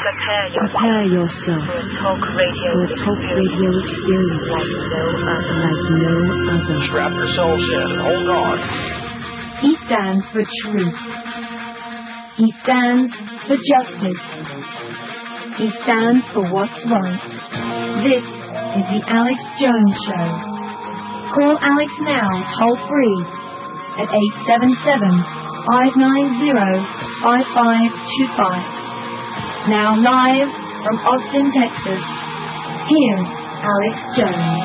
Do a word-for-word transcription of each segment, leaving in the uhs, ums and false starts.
Prepare yourself, Prepare yourself for a talk radio, for a talk radio experience like no other. like no other. Strap yourselves in and hold on. He stands for truth. He stands for justice. He stands for what's right. This is the Alex Jones Show. Call Alex now, toll free, at eight seven seven, five nine zero, five five two five. Now live from Austin, Texas, here's Alex Jones.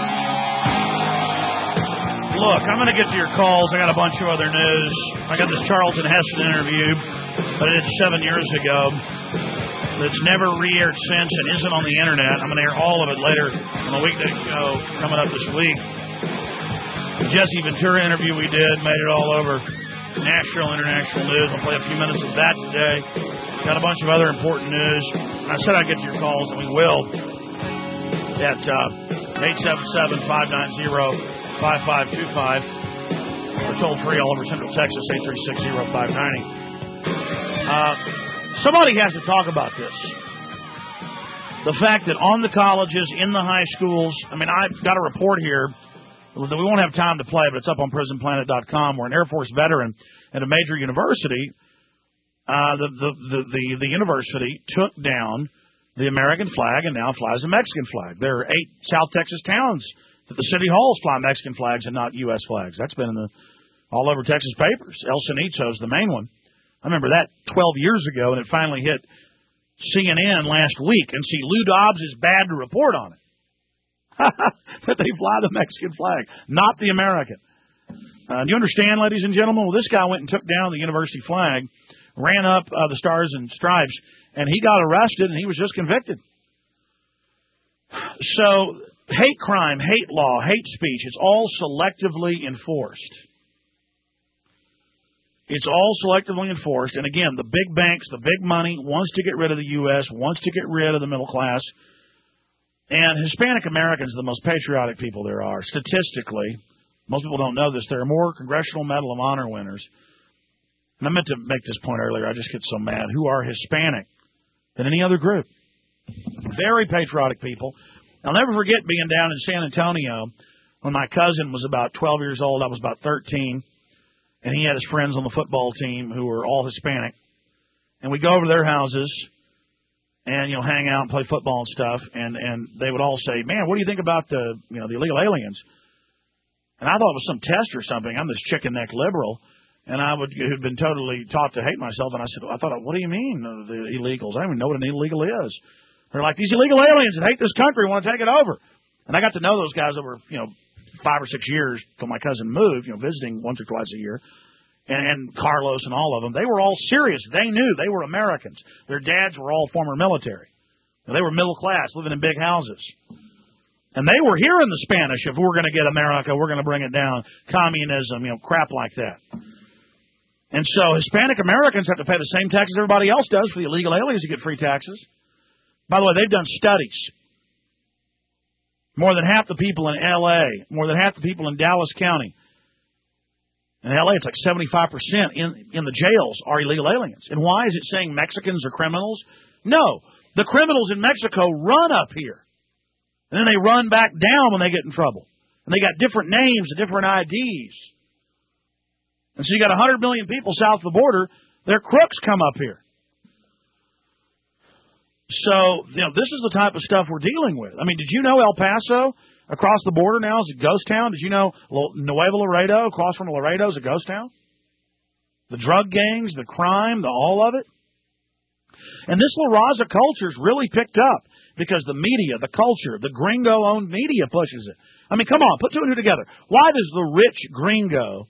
Look, I'm going to get to your calls. I got a bunch of other news. I got this Charlton Heston interview that I did seven years ago that's never re-aired since and isn't on the internet. I'm going to air all of it later on a weekday show coming up this week. The Jesse Ventura interview we did made it all over national, international news. I'll play a few minutes of that today. Got a bunch of other important news. I said I'd get to your calls, and we will, at uh, eight seven seven, five nine zero, five five two five. We're toll free all over Central Texas, eight three six, zero five nine zero. Uh, somebody has to talk about this. The fact that on the colleges, in the high schools, I mean, I've got a report here that we won't have time to play, but it's up on prison planet dot com, where an Air Force veteran at a major university, uh, the, the, the, the, the university took down the American flag and now flies a Mexican flag. There are eight South Texas towns that the city halls fly Mexican flags and not U S flags. That's been in the all over Texas papers. El Cenizo is the main one. I remember that twelve years ago, and it finally hit C N N last week. And see, Lou Dobbs is bad to report on it. That they fly the Mexican flag, not the American. Uh, do you understand, ladies and gentlemen? Well, this guy went and took down the university flag, ran up uh, the Stars and Stripes, and he got arrested, and he was just convicted. So hate crime, hate law, hate speech, it's all selectively enforced. It's all selectively enforced. And, again, the big banks, the big money, wants to get rid of the U S, wants to get rid of the middle class. And Hispanic Americans are the most patriotic people there are, statistically. Most people don't know this. There are more Congressional Medal of Honor winners. And I meant to make this point earlier. I just get so mad. Who are Hispanic than any other group. Very patriotic people. I'll never forget being down in San Antonio when my cousin was about twelve years old. I was about thirteen. And he had his friends on the football team who were all Hispanic. And we'd go over to their houses and, you know, hang out and play football and stuff. And, and they would all say, man, what do you think about the, you know, the illegal aliens? And I thought it was some test or something. I'm this chicken neck liberal. And I would have been totally taught to hate myself. And I said, I thought, what do you mean, uh, the illegals? I don't even know what an illegal is. They're like, these illegal aliens that hate this country want to take it over. And I got to know those guys over, you know, five or six years till my cousin moved, you know, visiting once or twice a year. And, and Carlos and all of them, they were all serious. They knew they were Americans. Their dads were all former military. They were middle class, living in big houses. And they were hearing the Spanish, if we're going to get America, we're going to bring it down. Communism, you know, crap like that. And so Hispanic Americans have to pay the same taxes everybody else does for the illegal aliens to get free taxes. By the way, they've done studies. More than half the people in L A, more than half the people in Dallas County. In L A, it's like seventy-five percent in, in the jails are illegal aliens. And why is it saying Mexicans are criminals? No. The criminals in Mexico run up here. And then they run back down when they get in trouble. And they got different names and different I Ds. And so you got one hundred million people south of the border. Their crooks come up here. So, you know, this is the type of stuff we're dealing with. I mean, did you know El Paso across the border now is a ghost town? Did you know Nuevo Laredo across from Laredo is a ghost town? The drug gangs, the crime, the all of it. And this La Raza culture's really picked up because the media, the culture, the gringo-owned media pushes it. I mean, come on, put two and two together. Why does the rich gringo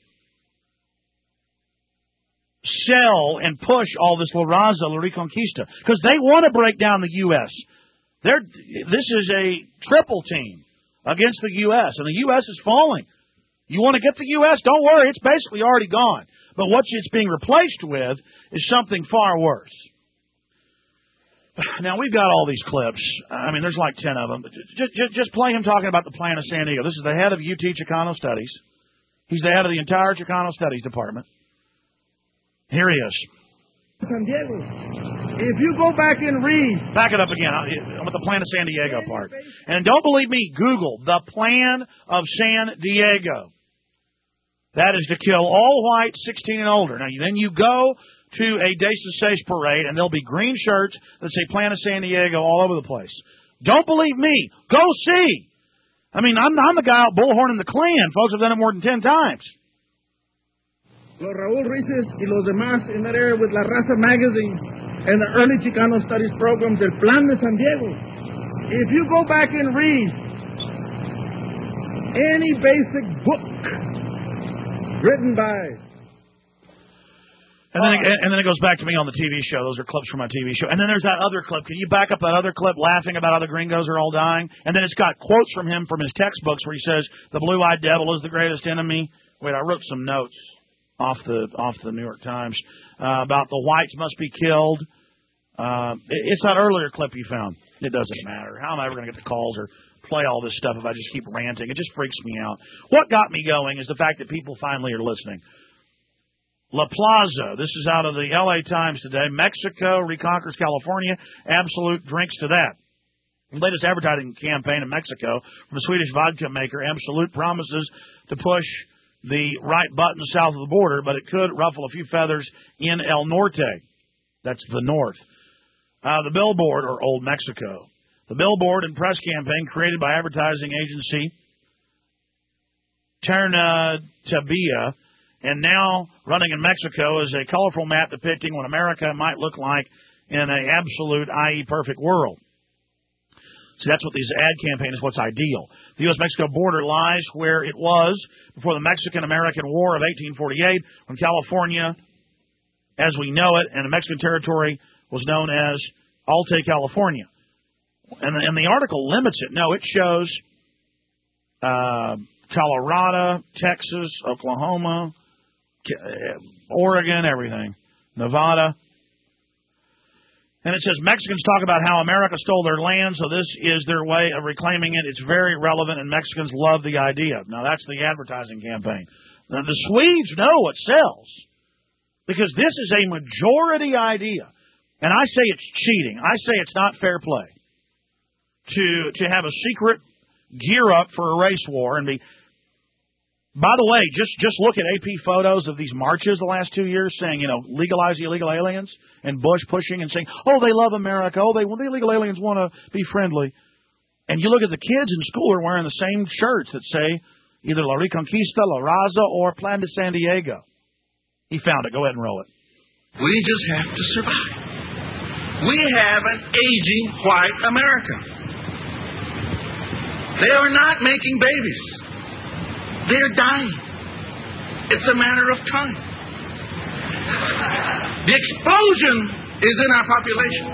sell and push all this La Raza, La Reconquista? Because they want to break down the U S. They're, this is a triple team against the U S, and the U S is falling. You want to get the U S? Don't worry, it's basically already gone. But what it's being replaced with is something far worse. Now, we've got all these clips. I mean, there's like ten of them. Just, just, just play him talking about the plan of San Diego. This is the head of U T Chicano Studies. He's the head of the entire Chicano Studies Department. Here he is. San Diego. If you go back and read... Back it up again. I'm with the plan of San Diego part. And don't believe me, Google the plan of San Diego. That is to kill all whites sixteen and older. Now, then you go to a Day Sace parade, and there'll be green shirts that say Plan of San Diego all over the place. Don't believe me. Go see. I mean, I'm, I'm the guy out bullhorning the Klan. Folks have done it more than ten times. Los Raúl Ruizes y los demás in that area with La Raza magazine and the early Chicano Studies program del Plan de San Diego. If you go back and read any basic book written by... And then, it, and then it goes back to me on the T V show. Those are clips from my T V show. And then there's that other clip. Can you back up that other clip laughing about how the gringos are all dying? And then it's got quotes from him from his textbooks where he says, the blue-eyed devil is the greatest enemy. Wait, I wrote some notes off the off the New York Times uh, about the whites must be killed. Uh, it, it's that earlier clip you found. It doesn't matter. How am I ever going to get the calls or play all this stuff if I just keep ranting? It just freaks me out. What got me going is the fact that people finally are listening. La Plaza, this is out of the L A Times today. Mexico reconquers California. Absolute drinks to that. The latest advertising campaign in Mexico from a Swedish vodka maker, Absolute, promises to push the right button south of the border, but it could ruffle a few feathers in El Norte. That's the north. Uh, the billboard, or Old Mexico. The billboard and press campaign created by advertising agency Terna Tabia, and now running in Mexico, is a colorful map depicting what America might look like in an absolute, that is perfect world. See, that's what these ad campaign is, what's ideal. The U S Mexico border lies where it was before the Mexican-American War of eighteen forty-eight, when California, as we know it, and the Mexican territory was known as Alta California. And the, and the article limits it. No, it shows uh, Colorado, Texas, Oklahoma, Oregon, everything, Nevada. And it says Mexicans talk about how America stole their land, so this is their way of reclaiming it. It's very relevant, and Mexicans love the idea. Now, that's the advertising campaign. Now, the Swedes know what sells, because this is a majority idea. And I say it's cheating. I say it's not fair play to to have a secret gear up for a race war and be... By the way, just, just look at A P photos of these marches the last two years saying, you know, legalize the illegal aliens, and Bush pushing and saying, oh, they love America. Oh, they well, the illegal aliens want to be friendly. And you look at the kids in school are wearing the same shirts that say either La Reconquista, La Raza, or Plan de San Diego. He found it. Go ahead and roll it. We just have to survive. We have an aging white America. They are not making babies. They're dying. It's a matter of time. The explosion is in our population.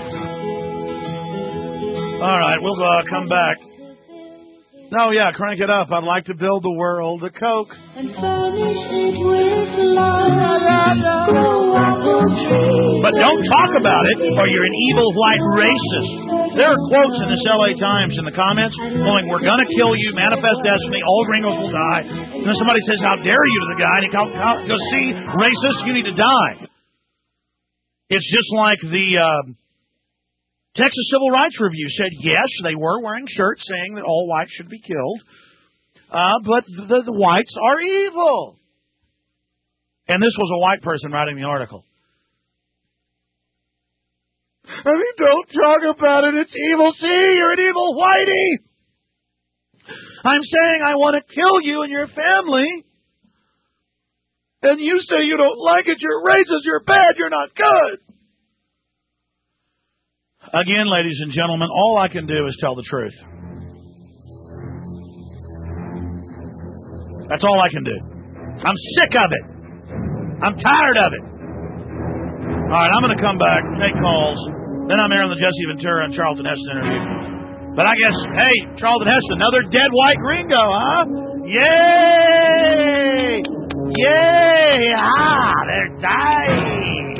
All right, we'll uh, come back. No, yeah, crank it up. I'd like to build the world a Coke. And furnish it with love. But don't talk about it, or you're an evil white racist. There are quotes in this L A Times in the comments going, we're going to kill you, manifest destiny, all gringos will die. And then somebody says, how dare you to the guy, and he goes, see, racist, you need to die. It's just like the uh, Texas Civil Rights Review said, yes, they were wearing shirts saying that all whites should be killed, uh, but the, the whites are evil. And this was a white person writing the article. I mean, don't talk about it. It's evil. See, you're an evil whitey. I'm saying I want to kill you and your family. And you say you don't like it. You're racist. You're bad. You're not good. Again, ladies and gentlemen, all I can do is tell the truth. That's all I can do. I'm sick of it. I'm tired of it. All right, I'm going to come back, take calls. Then I'm airing the Jesse Ventura and Charlton Heston interview. But I guess, hey, Charlton Heston, another dead white gringo, huh? Yay! Yay! Ah, they're dying.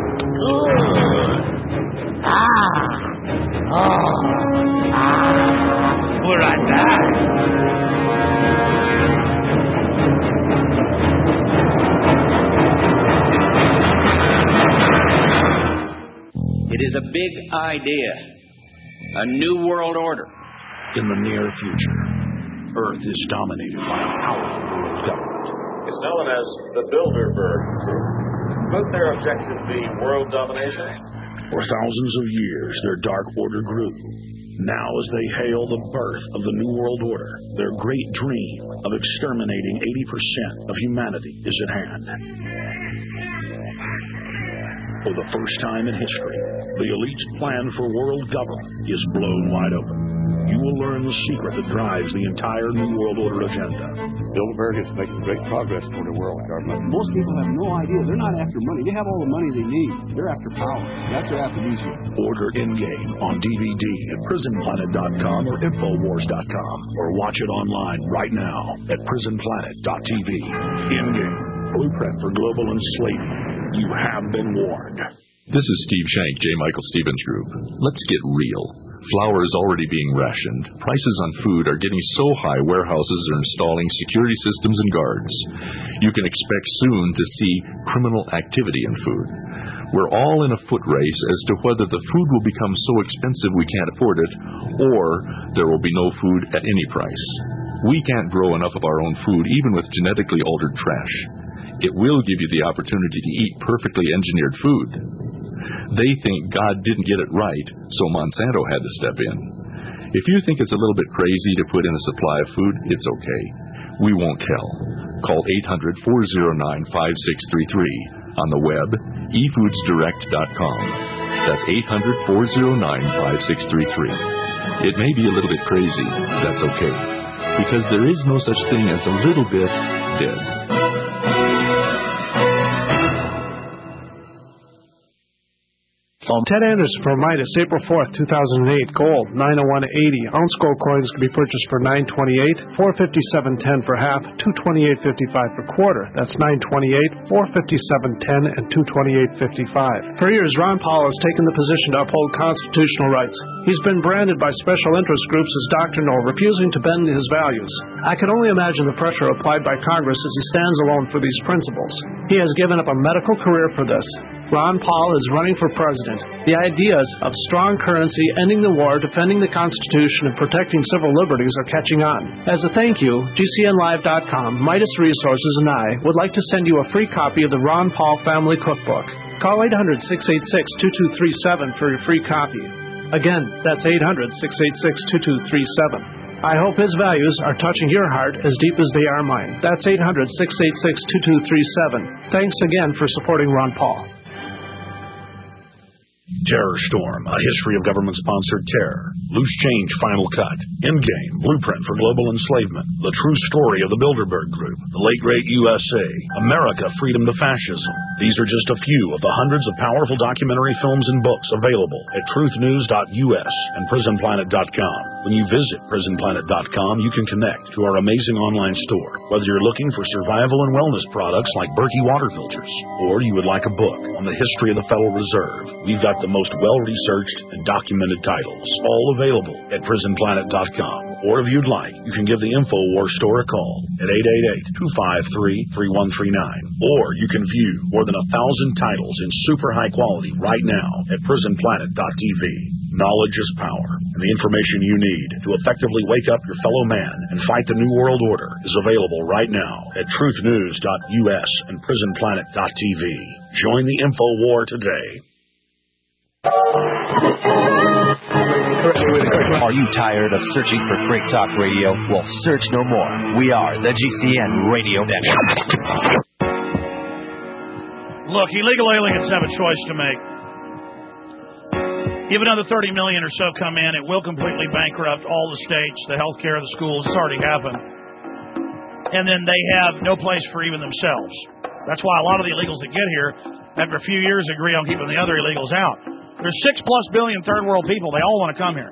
Good. Ah. Oh. Ah. We're right back. It is a big idea, a new world order. In the near future, Earth is dominated by a powerful world government. It's known as the Bilderberg Group. Could their objective be world domination? For thousands of years, their dark order grew. Now, as they hail the birth of the New World Order, their great dream of exterminating eighty percent of humanity is at hand. For the first time in history, the elite's plan for world government is blown wide open. You will learn the secret that drives the entire New World Order agenda. Bilderberg is making great progress toward a world government. Most people have no idea. They're not after money. They have all the money they need. They're after power. That's what they're after these years. Order Endgame on D V D at prison planet dot com or infowars dot com, or watch it online right now at prison planet dot t v. Endgame, blueprint for global enslavement. You have been warned. This is Steve Shank, J. Michael Stevens Group. Let's get real. Flour is already being rationed. Prices on food are getting so high, warehouses are installing security systems and guards. You can expect soon to see criminal activity in food. We're all in a foot race as to whether the food will become so expensive we can't afford it, or there will be no food at any price. We can't grow enough of our own food, even with genetically altered trash. It will give you the opportunity to eat perfectly engineered food. They think God didn't get it right, so Monsanto had to step in. If you think it's a little bit crazy to put in a supply of food, it's okay. We won't tell. Call eight hundred, four oh nine, five six three three. On the web, e foods direct dot com. That's eight hundred, four oh nine, five six three three. It may be a little bit crazy. That's okay. Because there is no such thing as a little bit dead. Ted Anderson for Midas, April fourth, two thousand eight. Gold, nine oh one eighty. Ounce gold coins can be purchased for nine twenty-eight, four fifty-seven ten per half, two twenty-eight fifty-five per quarter. That's nine twenty-eight, four fifty-seven ten, and two twenty-eight fifty-five. For years, Ron Paul has taken the position to uphold constitutional rights. He's been branded by special interest groups as doctrinal, refusing to bend his values. I can only imagine the pressure applied by Congress as he stands alone for these principles. He has given up a medical career for this. Ron Paul is running for president. The ideas of strong currency, ending the war, defending the Constitution, and protecting civil liberties are catching on. As a thank you, G C N live dot com, Midas Resources, and I would like to send you a free copy of the Ron Paul Family Cookbook. Call eight hundred, six eight six, two two three seven for your free copy. Again, that's eight hundred, six eight six, two two three seven. I hope his values are touching your heart as deep as they are mine. That's eight hundred, six eight six, two two three seven. Thanks again for supporting Ron Paul. Terror Storm, A History of Government-Sponsored Terror. Loose Change Final Cut. Endgame, Blueprint for Global Enslavement. The True Story of the Bilderberg Group. The Late Great U S A. America, Freedom to Fascism. These are just a few of the hundreds of powerful documentary films and books available at truth news dot u s and prison planet dot com. When you visit prison planet dot com, you can connect to our amazing online store. Whether you're looking for survival and wellness products like Berkey water filters, or you would like a book on the history of the Federal Reserve, we've got the most well-researched and documented titles, all available at prison planet dot com. Or if you'd like, you can give the InfoWars store a call at eight eight eight, two five three, three one three nine. Or you can view more than a thousand titles in super high quality right now at prison planet dot t v. Knowledge is power, and the information you need to effectively wake up your fellow man and fight the New World Order is available right now at truth news dot u s and prison planet dot t v. Join the info war today. Are you tired of searching for Great Talk Radio? Well, search no more. We are the G C N Radio Network. Look, illegal aliens have a choice to make. If another thirty million or so come in, it will completely bankrupt all the states, the health care, the schools. It's already happened. And then they have no place for even themselves. That's why a lot of the illegals that get here, after a few years, agree on keeping the other illegals out. There's six plus billion third world people. They all want to come here.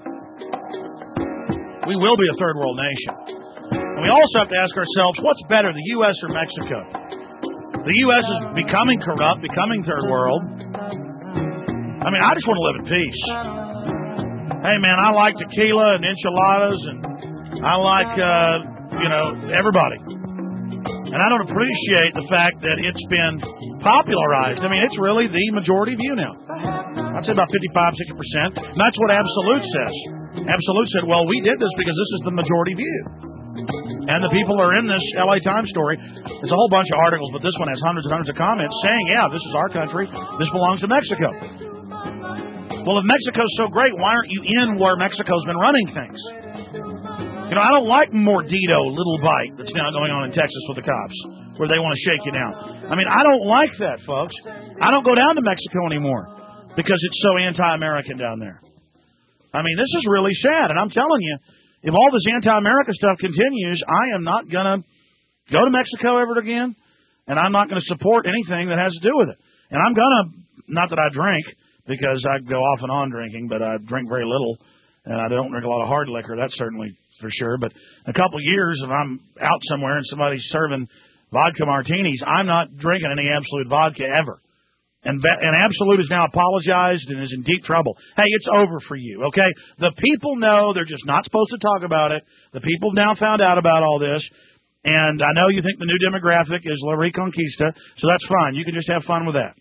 We will be a third world nation. And we also have to ask ourselves, what's better, the U S or Mexico? The U S is becoming corrupt, becoming third world. I mean, I just want to live in peace. Hey, man, I like tequila and enchiladas, and I like, uh, you know, everybody. And I don't appreciate the fact that it's been popularized. I mean, it's really the majority view now. I'd say about fifty-five, sixty percent. And that's what Absolute says. Absolute said, well, we did this because this is the majority view. And the people are in this L A Times story. There's a whole bunch of articles, but this one has hundreds and hundreds of comments saying, yeah, this is our country. This belongs to Mexico. Well, if Mexico's so great, why aren't you in where Mexico's been running things? You know, I don't like Mordito, little bite that's now going on in Texas with the cops, where they want to shake you down. I mean, I don't like that, folks. I don't go down to Mexico anymore because it's so anti-American down there. I mean, this is really sad, and I'm telling you, if all this anti-America stuff continues, I am not going to go to Mexico ever again, and I'm not going to support anything that has to do with it. And I'm going to, not that I drink, because I go off and on drinking, but I drink very little, and I don't drink a lot of hard liquor, that's certainly for sure. But in a couple of years, if I'm out somewhere and somebody's serving vodka martinis, I'm not drinking any Absolute vodka ever. And, and Absolute has now apologized and is in deep trouble. Hey, it's over for you, okay? The people know they're just not supposed to talk about it. The people have now found out about all this. And I know you think the new demographic is La Reconquista, so that's fine. You can just have fun with that.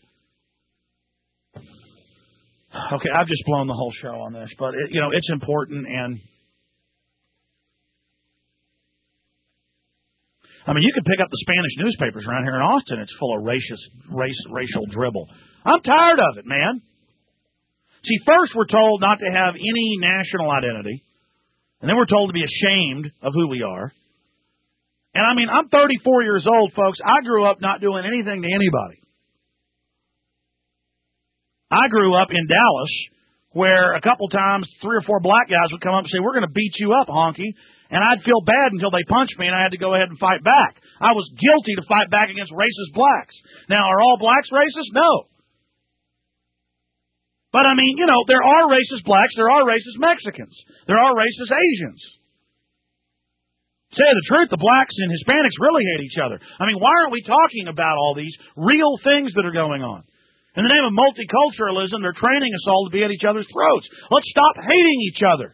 Okay, I've just blown the whole show on this, but, it, you know, it's important, and I mean, you could pick up the Spanish newspapers around here in Austin. It's full of racist, race, racial dribble. I'm tired of it, man. See, first we're told not to have any national identity, and then we're told to be ashamed of who we are. And, I mean, I'm thirty-four years old, folks. I grew up not doing anything to anybody. I grew up in Dallas, where a couple times three or four black guys would come up and say, we're going to beat you up, honky. And I'd feel bad until they punched me, and I had to go ahead and fight back. I was guilty to fight back against racist blacks. Now, are all blacks racist? No. But, I mean, you know, there are racist blacks, there are racist Mexicans, there are racist Asians. To say the truth, the blacks and Hispanics really hate each other. I mean, why aren't we talking about all these real things that are going on? In the name of multiculturalism, they're training us all to be at each other's throats. Let's stop hating each other.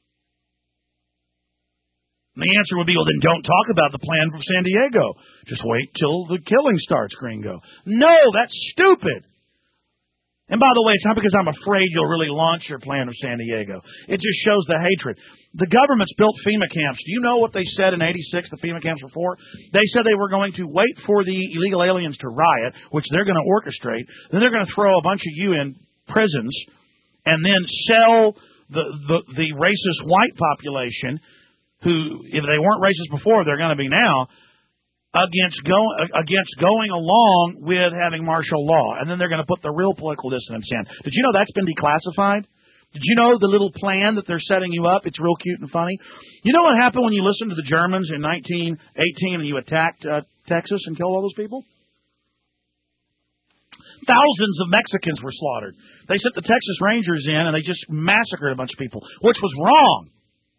And the answer would be, well, then don't talk about the plan for San Diego. Just wait till the killing starts, Gringo. No, that's stupid. And by the way, it's not because I'm afraid you'll really launch your plan of San Diego. It just shows the hatred. The government's built FEMA camps. Do you know what they said in eighty-six the FEMA camps were for? They said they were going to wait for the illegal aliens to riot, which they're going to orchestrate. Then they're going to throw a bunch of you in prisons and then sell the, the, the racist white population, who, if they weren't racist before, they're going to be now, against, go, against going along with having martial law. And then they're going to put the real political dissidents in. Did you know that's been declassified? Did you know the little plan that they're setting you up? It's real cute and funny. You know what happened when you listened to the Germans in nineteen eighteen and you attacked uh, Texas and killed all those people? Thousands of Mexicans were slaughtered. They sent the Texas Rangers in and they just massacred a bunch of people, which was wrong.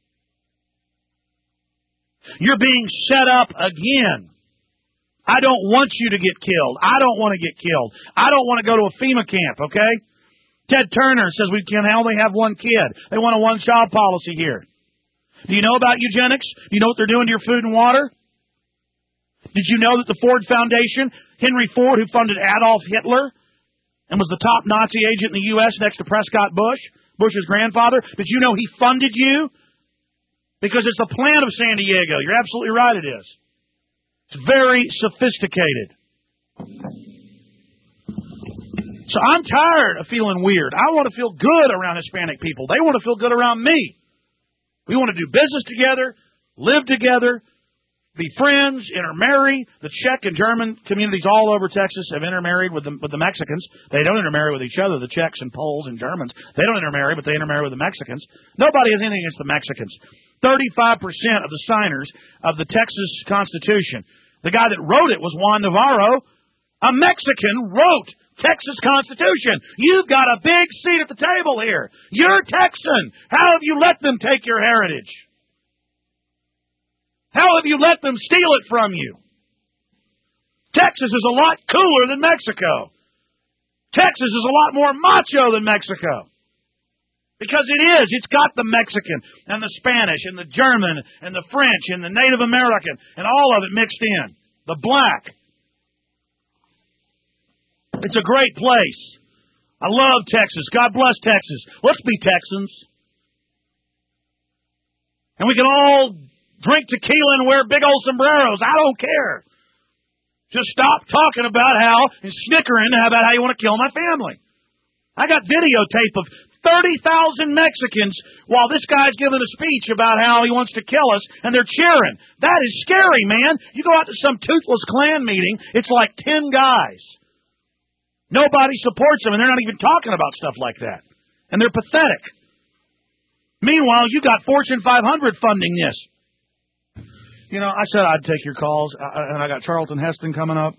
You're being set up again. I don't want you to get killed. I don't want to get killed. I don't want to go to a FEMA camp, okay? Ted Turner says we can only have one kid. They want a one-child policy here. Do you know about eugenics? Do you know what they're doing to your food and water? Did you know that the Ford Foundation, Henry Ford, who funded Adolf Hitler and was the top Nazi agent in the U S next to Prescott Bush, Bush's grandfather, did you know he funded you? Because it's the plan of San Diego. You're absolutely right, it is. It's very sophisticated. So I'm tired of feeling weird. I want to feel good around Hispanic people. They want to feel good around me. We want to do business together, live together, be friends, intermarry. The Czech and German communities all over Texas have intermarried with the, with the Mexicans. They don't intermarry with each other, the Czechs and Poles and Germans. They don't intermarry, but they intermarry with the Mexicans. Nobody has anything against the Mexicans. thirty-five percent of the signers of the Texas Constitution, the guy that wrote it was Juan Navarro, a Mexican, wrote Texas Constitution. You've got a big seat at the table here. You're Texan. How have you let them take your heritage? How have you let them steal it from you? Texas is a lot cooler than Mexico. Texas is a lot more macho than Mexico. Because it is. It's got the Mexican and the Spanish and the German and the French and the Native American and all of it mixed in. The black. It's a great place. I love Texas. God bless Texas. Let's be Texans. And we can all drink tequila and wear big old sombreros. I don't care. Just stop talking about how, and snickering about how you want to kill my family. I got videotape of thirty thousand Mexicans while this guy's giving a speech about how he wants to kill us, and they're cheering. That is scary, man. You go out to some toothless Klan meeting, it's like ten guys. Nobody supports them, and they're not even talking about stuff like that. And they're pathetic. Meanwhile, you got Fortune five hundred funding this. You know, I said I'd take your calls, and I got Charlton Heston coming up.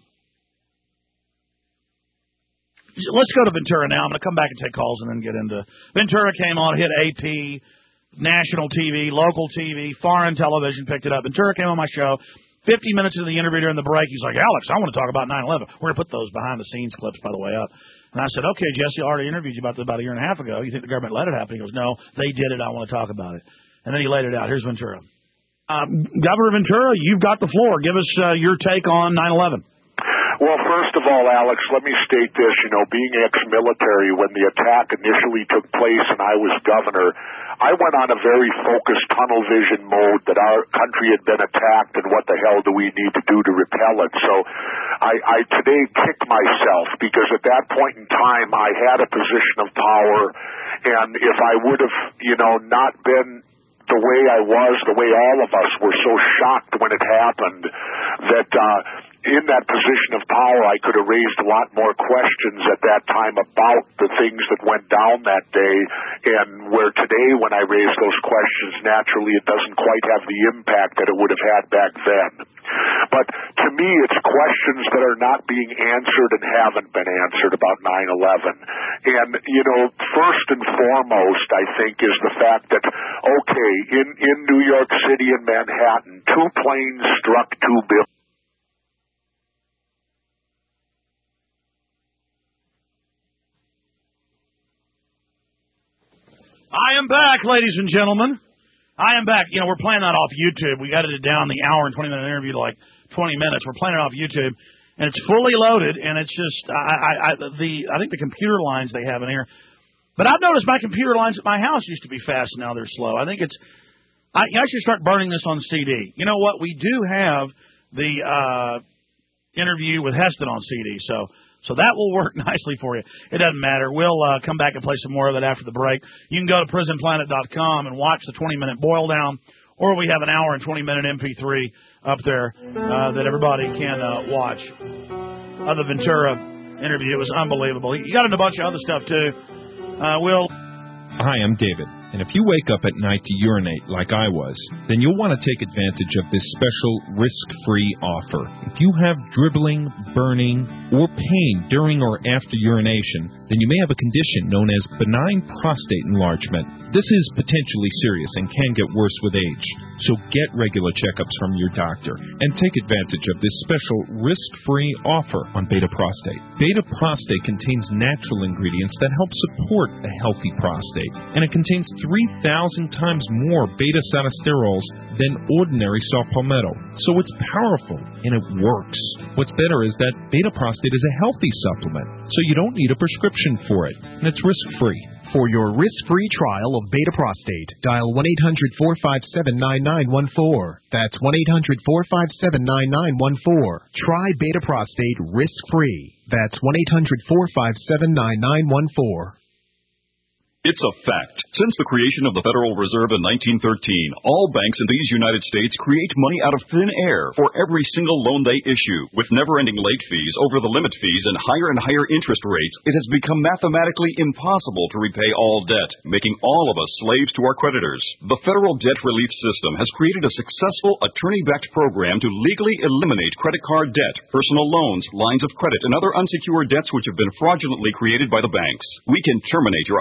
Let's go to Ventura now. I'm going to come back and take calls and then get into... Ventura came on, hit A P, national T V, local T V, foreign television, picked it up. Ventura came on my show. fifty minutes into the interview during the break, he's like, Alex, I want to talk about nine eleven. We're going to put those behind-the-scenes clips, by the way, up. And I said, okay, Jesse, I already interviewed you about this about a year and a half ago. You think the government let it happen? He goes, no, they did it. I want to talk about it. And then he laid it out. Here's Ventura. Uh, Governor Ventura, you've got the floor. Give us uh, your take on nine eleven. Well, first of all, Alex, let me state this. You know, being ex-military, when the attack initially took place and I was governor, I went on a very focused tunnel vision mode that our country had been attacked and what the hell do we need to do to repel it. So I, I today kick myself because at that point in time I had a position of power, and if I would have, you know, not been the way I was, the way all of us were so shocked when it happened, that uh, in that position of power I could have raised a lot more questions at that time about the things that went down that day, and where today when I raise those questions, naturally it doesn't quite have the impact that it would have had back then. But to me, it's questions that are not being answered and haven't been answered about nine eleven. And, you know, first and foremost, I think, is the fact that, okay, in, in New York City and Manhattan, two planes struck two buildings. I am back, ladies and gentlemen. I am back. You know, we're playing that off YouTube. We edited it down the hour and twenty minute interview to like twenty minutes. We're playing it off YouTube, and it's fully loaded. And it's just, I, I, I, the, I think the computer lines they have in here. But I've noticed my computer lines at my house used to be fast, and now they're slow. I think it's, I, I should start burning this on C D. You know what? We do have the uh, interview with Heston on C D, so. So that will work nicely for you. It doesn't matter. We'll uh, come back and play some more of it after the break. You can go to prison planet dot com and watch the twenty minute boil down, or we have an hour and twenty minute M P three up there uh, that everybody can uh, watch. Of the Ventura interview, it was unbelievable. He got into a bunch of other stuff too. Uh, we'll. Hi, I'm David. And if you wake up at night to urinate like I was, then you'll want to take advantage of this special risk-free offer. If you have dribbling, burning, or pain during or after urination, then you may have a condition known as benign prostate enlargement. This is potentially serious and can get worse with age. So get regular checkups from your doctor and take advantage of this special risk-free offer on Beta Prostate. Beta Prostate contains natural ingredients that help support a healthy prostate, and it contains three thousand times more beta-sinosterols than ordinary saw palmetto. So it's powerful, and it works. What's better is that Beta Prostate is a healthy supplement, so you don't need a prescription for it, and it's risk-free. For your risk-free trial of Beta Prostate, dial one eight hundred, four five seven, nine nine one four. That's one eight hundred, four five seven, nine nine one four. Try Beta Prostate risk-free. That's one eight hundred, four five seven, nine nine one four. It's a fact. Since the creation of the Federal Reserve in nineteen thirteen, all banks in these United States create money out of thin air for every single loan they issue. With never-ending late fees, over-the-limit fees, and higher and higher interest rates, it has become mathematically impossible to repay all debt, making all of us slaves to our creditors. The Federal Debt Relief System has created a successful attorney-backed program to legally eliminate credit card debt, personal loans, lines of credit, and other unsecured debts which have been fraudulently created by the banks. We can terminate your unsecured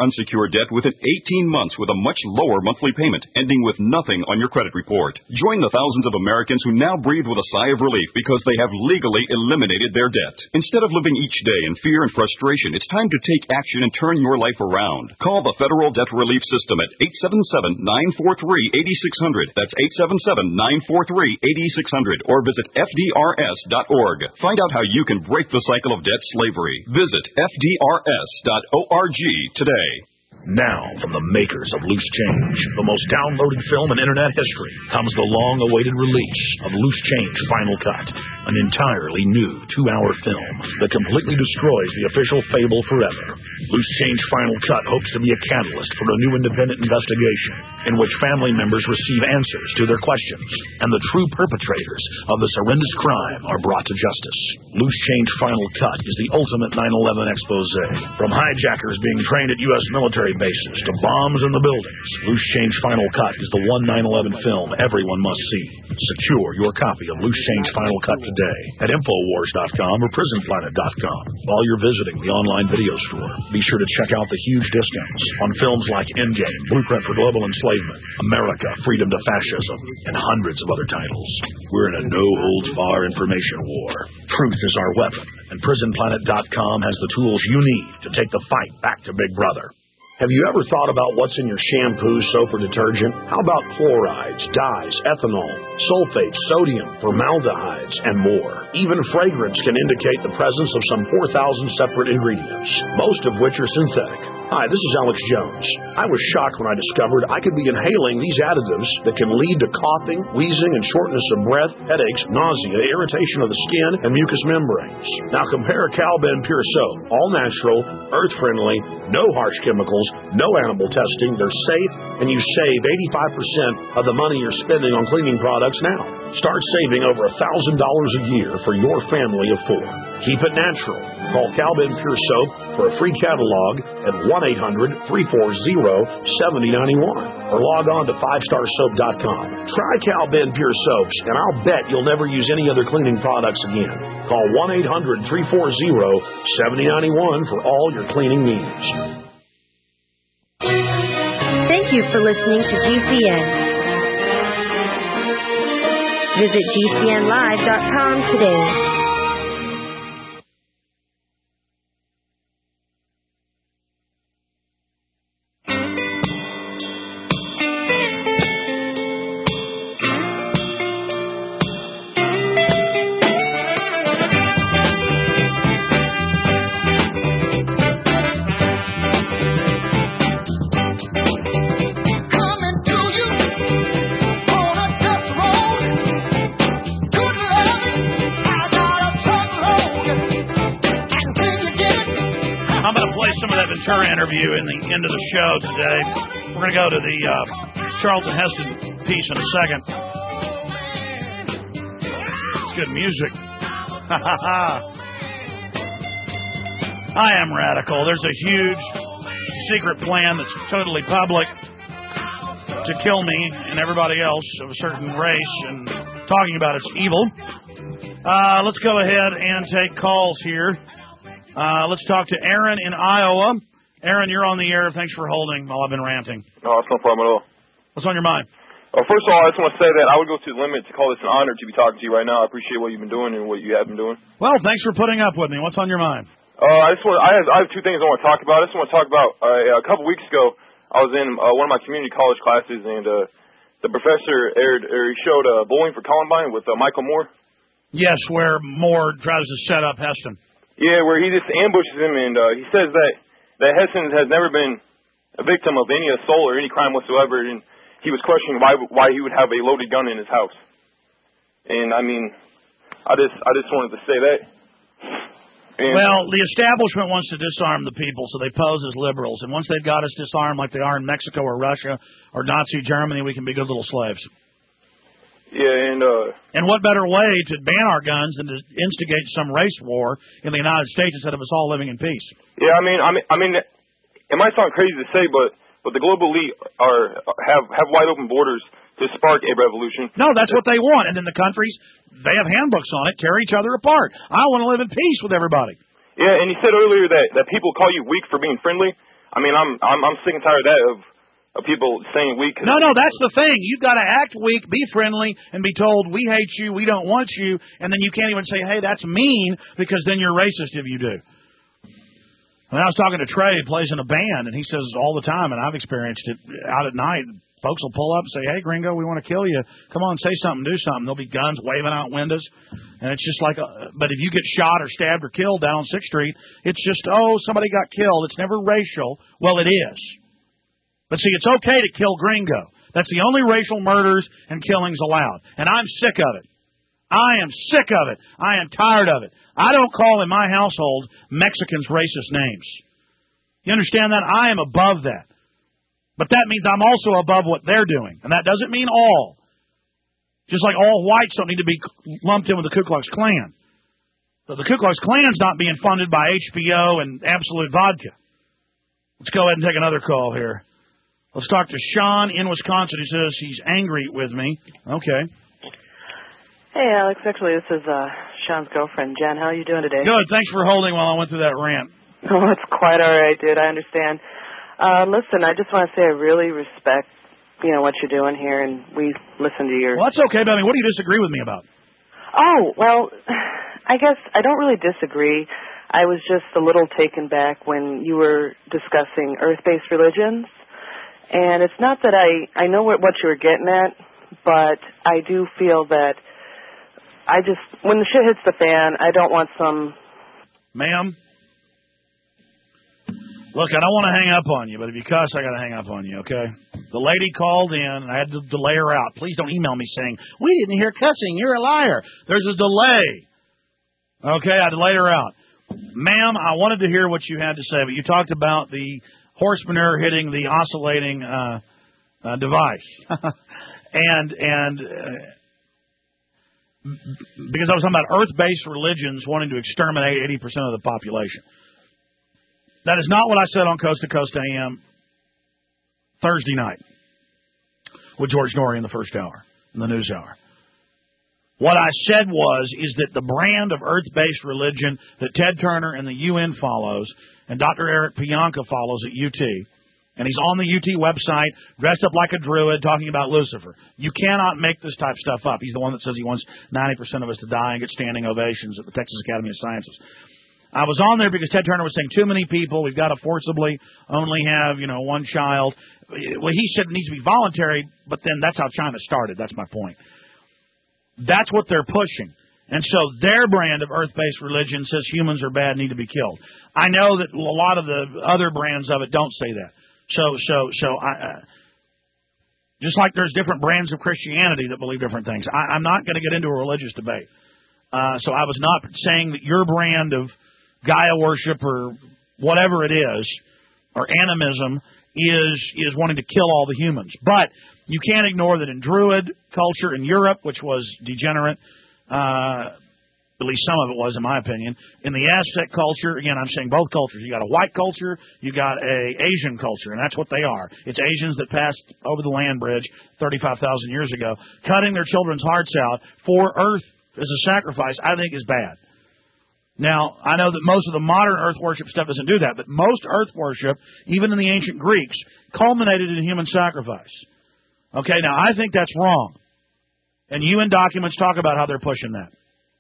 your debt within eighteen months with a much lower monthly payment, ending with nothing on your credit report. Join the thousands of Americans who now breathe with a sigh of relief because they have legally eliminated their debt. Instead of living each day in fear and frustration, it's time to take action and turn your life around. Call the Federal Debt Relief System at eight seven seven, nine four three, eight six zero zero. That's eight seven seven, nine four three, eight six zero zero. Or visit F D R S dot org. Find out how you can break the cycle of debt slavery. Visit F D R S dot org today. Now, from the makers of Loose Change, the most downloaded film in Internet history, comes the long-awaited release of Loose Change Final Cut, an entirely new two-hour film that completely destroys the official fable forever. Loose Change Final Cut hopes to be a catalyst for a new independent investigation in which family members receive answers to their questions, and the true perpetrators of this horrendous crime are brought to justice. Loose Change Final Cut is the ultimate nine eleven expose. From hijackers being trained at U S military bases to bombs in the buildings, Loose Change Final Cut is the one nine eleven film everyone must see. Secure your copy of Loose Change Final Cut today at Infowars dot com or Prison Planet dot com. While you're visiting the online video store, be sure to check out the huge discounts on films like Endgame, Blueprint for Global Enslavement, America, Freedom to Fascism, and hundreds of other titles. We're in a no-holds-bar information war. Truth is our weapon, and Prison Planet dot com has the tools you need to take the fight back to Big Brother. Have you ever thought about what's in your shampoo, soap, or detergent? How about chlorides, dyes, ethanol, sulfates, sodium, formaldehydes, and more? Even fragrance can indicate the presence of some four thousand separate ingredients, most of which are synthetic. Hi, this is Alex Jones. I was shocked when I discovered I could be inhaling these additives that can lead to coughing, wheezing, and shortness of breath, headaches, nausea, irritation of the skin, and mucous membranes. Now compare Calben Pure Soap. All natural, earth-friendly, no harsh chemicals, no animal testing. They're safe, and you save eighty-five percent of the money you're spending on cleaning products now. Start saving over one thousand dollars a year for your family of four. Keep it natural. Call Calben Pure Soap for a free catalog at one eight hundred, three four zero, seven zero nine one or log on to five star soap dot com. Try Calben Pure Soaps, and I'll bet you'll never use any other cleaning products again. Call one eight hundred, three four zero, seven zero nine one for all your cleaning needs. Thank you for listening to G C N. Visit G C N live dot com today. Interview in the end of the show today. We're going to go to the uh, Charlton Heston piece in a second. It's good music. I am radical. There's a huge secret plan that's totally public to kill me and everybody else of a certain race, and talking about it's evil. Uh, let's go ahead and take calls here. Uh, let's talk to Aaron in Iowa. Aaron, you're on the air. Thanks for holding while I've been ranting. No, it's no problem at all. What's on your mind? Well, first of all, I just want to say that I would go to the limit to call this an honor to be talking to you right now. I appreciate what you've been doing and what you have been doing. Well, thanks for putting up with me. What's on your mind? Uh, I just want. I have, I have two things I want to talk about. I just want to talk about uh, a couple weeks ago. I was in uh, one of my community college classes, and uh, the professor aired, or he showed uh, Bowling for Columbine with uh, Michael Moore. Yes, where Moore tries to set up Heston. Yeah, where he just ambushes him, and uh, he says that. that Heston has never been a victim of any assault or any crime whatsoever, and he was questioning why why he would have a loaded gun in his house. And I mean, I just I just wanted to say that. And well, the establishment wants to disarm the people, so they pose as liberals, and once they've got us disarmed like they are in Mexico or Russia or Nazi Germany, we can be good little slaves. Yeah, and uh, and what better way to ban our guns than to instigate some race war in the United States instead of us all living in peace? Yeah, I mean, I mean, I mean, it might sound crazy to say, but but the global elite are have have wide open borders to spark a revolution. No, that's what they want, and then the countries, they have handbooks on it, tear each other apart. I want to live in peace with everybody. Yeah, and you said earlier that that people call you weak for being friendly. I mean, I'm I'm I'm sick and tired of that of, of people saying we. No, no, that's the thing. You've got to act weak, be friendly, and be told we hate you, we don't want you, and then you can't even say, hey, that's mean, because then you're racist if you do. When I was talking to Trey, he plays in a band, and he says all the time, and I've experienced it out at night. Folks will pull up and say, hey, gringo, we want to kill you. Come on, say something, do something. There'll be guns waving out windows. And it's just like, a, but if you get shot or stabbed or killed down on sixth Street, it's just, oh, somebody got killed. It's never racial. Well, it is. But see, it's okay to kill gringo. That's the only racial murders and killings allowed. And I'm sick of it. I am sick of it. I am tired of it. I don't call in my household Mexicans racist names. You understand that? I am above that. But that means I'm also above what they're doing. And that doesn't mean all. Just like all whites don't need to be lumped in with the Ku Klux Klan. So the Ku Klux Klan's not being funded by H B O and Absolute Vodka. Let's go ahead and take another call here. Let's talk to Sean in Wisconsin. He says he's angry with me. Okay. Hey, Alex. Actually, this is uh, Sean's girlfriend, Jen. How are you doing today? Good. Thanks for holding while I went through that rant. Oh, it's quite all right, dude. I understand. Uh, listen, I just want to say I really respect, you know, what you're doing here, and we listen to your... Well, that's okay, but I mean, what do you disagree with me about? Oh, well, I guess I don't really disagree. I was just a little taken back when you were discussing earth-based religions. And it's not that I, I know what, what you were getting at, but I do feel that I just, when the shit hits the fan, I don't want some... Ma'am? Look, I don't want to hang up on you, but if you cuss, I got to hang up on you, okay? The lady called in, and I had to delay her out. Please don't email me saying, we didn't hear cussing, you're a liar. There's a delay. Okay, I delayed her out. Ma'am, I wanted to hear what you had to say, but you talked about the horse manure hitting the oscillating uh, uh, device. and and uh, because I was talking about earth-based religions wanting to exterminate eighty percent of the population. That is not what I said on Coast to Coast A M Thursday night with George Norrie in the first hour, in the news hour. What I said was, is that the brand of earth-based religion that Ted Turner and the U N follows, and Doctor Eric Pianka follows at U T, and he's on the U T website, dressed up like a druid, talking about Lucifer. You cannot make this type of stuff up. He's the one that says he wants ninety percent of us to die and get standing ovations at the Texas Academy of Sciences. I was on there because Ted Turner was saying too many people, we've got to forcibly only have, you know, one child. Well, he said it needs to be voluntary, but then that's how China started. That's my point. That's what they're pushing. And so their brand of earth-based religion says humans are bad, need to be killed. I know that a lot of the other brands of it don't say that. So, so, so, I, uh, just like there's different brands of Christianity that believe different things. I, I'm not going to get into a religious debate. Uh, so I was not saying that your brand of Gaia worship or whatever it is, or animism, is is wanting to kill all the humans. But you can't ignore that in Druid culture in Europe, which was degenerate, uh, at least some of it was, in my opinion. In the Aztec culture, again, I'm saying both cultures. You got a white culture, you got a Asian culture, and that's what they are. It's Asians that passed over the land bridge thirty-five thousand years ago, cutting their children's hearts out for Earth as a sacrifice, I think is bad. Now, I know that most of the modern earth worship stuff doesn't do that, but most earth worship, even in the ancient Greeks, culminated in human sacrifice. Okay, now I think that's wrong. And U N documents talk about how they're pushing that.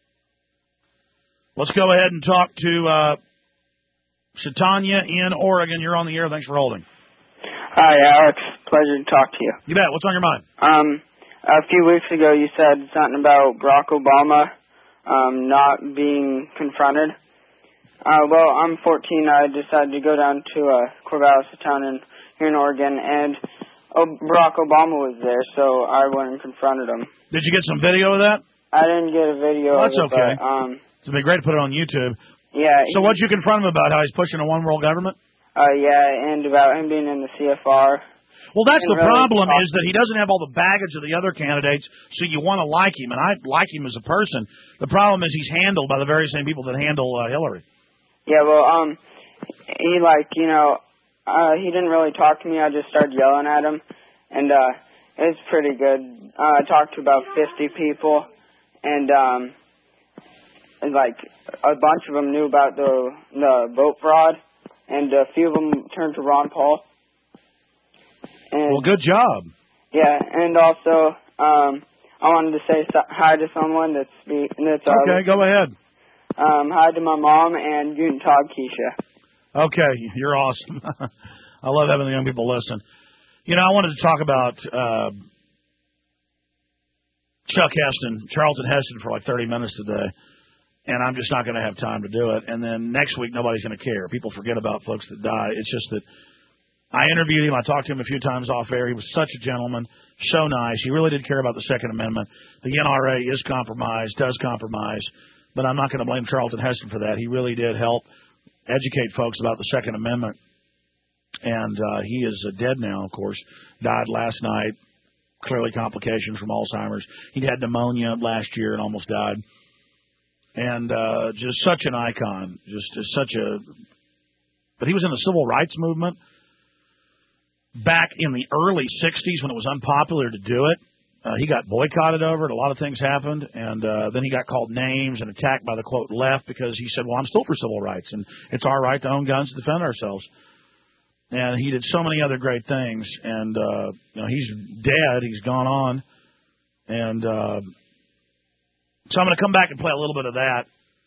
Let's go ahead and talk to uh, Satanya in Oregon. You're on the air. Thanks for holding. Hi, Alex. Pleasure to talk to you. You bet. What's on your mind? Um, a few weeks ago you said something about Barack Obama Um, not being confronted. Uh, well, I'm fourteen. I decided to go down to uh, Corvallis, a town in, here in Oregon, and oh, Barack Obama was there, so I went and confronted him. Did you get some video of that? I didn't get a video well, that's of it, okay. but, um... It'd be great to put it on YouTube. Yeah. So what'd you confront him about, how he's pushing a one-world government? Uh, yeah, and about him being in the C F R. Well, that's the really problem, talk- is that he doesn't have all the baggage of the other candidates, so you want to like him, and I like him as a person. The problem is he's handled by the very same people that handle uh, Hillary. Yeah, well, um, he, like, you know, uh, he didn't really talk to me. I just started yelling at him, and uh, it was pretty good. Uh, I talked to about fifty people, and, um, and, like, a bunch of them knew about the, the vote fraud, and a few of them turned to Ron Paul. And, well, good job. Yeah, and also um, I wanted to say so- hi to someone that's be that's. Uh, Okay, go ahead. Um, hi to my mom and Guten Tag, Keisha. Okay, you're awesome. I love having the young people listen. You know, I wanted to talk about uh, Chuck Heston, Charlton Heston, for like thirty minutes today, and I'm just not going to have time to do it. And then next week, nobody's going to care. People forget about folks that die. It's just that I interviewed him. I talked to him a few times off air. He was such a gentleman, so nice. He really did care about the Second Amendment. The N R A is compromised, does compromise, but I'm not going to blame Charlton Heston for that. He really did help educate folks about the Second Amendment. And uh, he is uh, dead now, of course. Died last night. Clearly complications from Alzheimer's. He'd had pneumonia last year and almost died. And uh, just such an icon. Just, just such a... But he was in the civil rights movement back in the early sixties when it was unpopular to do it. Uh, he got boycotted over it. A lot of things happened. And uh, then he got called names and attacked by the, quote, left because he said, well, I'm still for civil rights, and it's our right to own guns to defend ourselves. And he did so many other great things. And, uh, you know, he's dead. He's gone on. And uh, so I'm going to come back and play a little bit of that.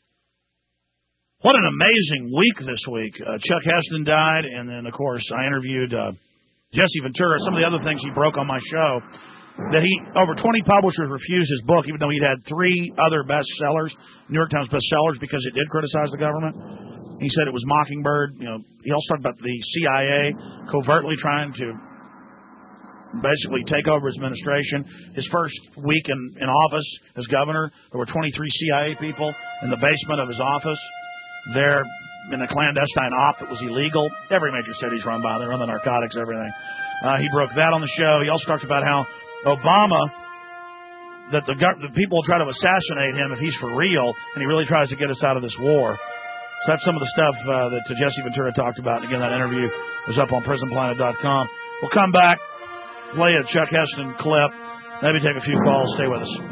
What an amazing week this week. Uh, Chuck Heston died. And then, of course, I interviewed uh, Jesse Ventura. Some of the other things he broke on my show, that he, over twenty publishers refused his book, even though he'd had three other bestsellers, New York Times bestsellers, because it did criticize the government. He said it was Mockingbird. You know, he also talked about the C I A covertly trying to basically take over his administration. His first week in, in office as governor, there were twenty-three C I A people in the basement of his office. There, in a clandestine op that was illegal. Every major city's run by. They run the narcotics, everything. Uh, he broke that on the show. He also talked about how Obama, that the, the people will try to assassinate him if he's for real, and he really tries to get us out of this war. So that's some of the stuff uh, that uh, Jesse Ventura talked about. And again, that interview is up on prison planet dot com. We'll come back, play a Chuck Heston clip, maybe take a few calls. Stay with us.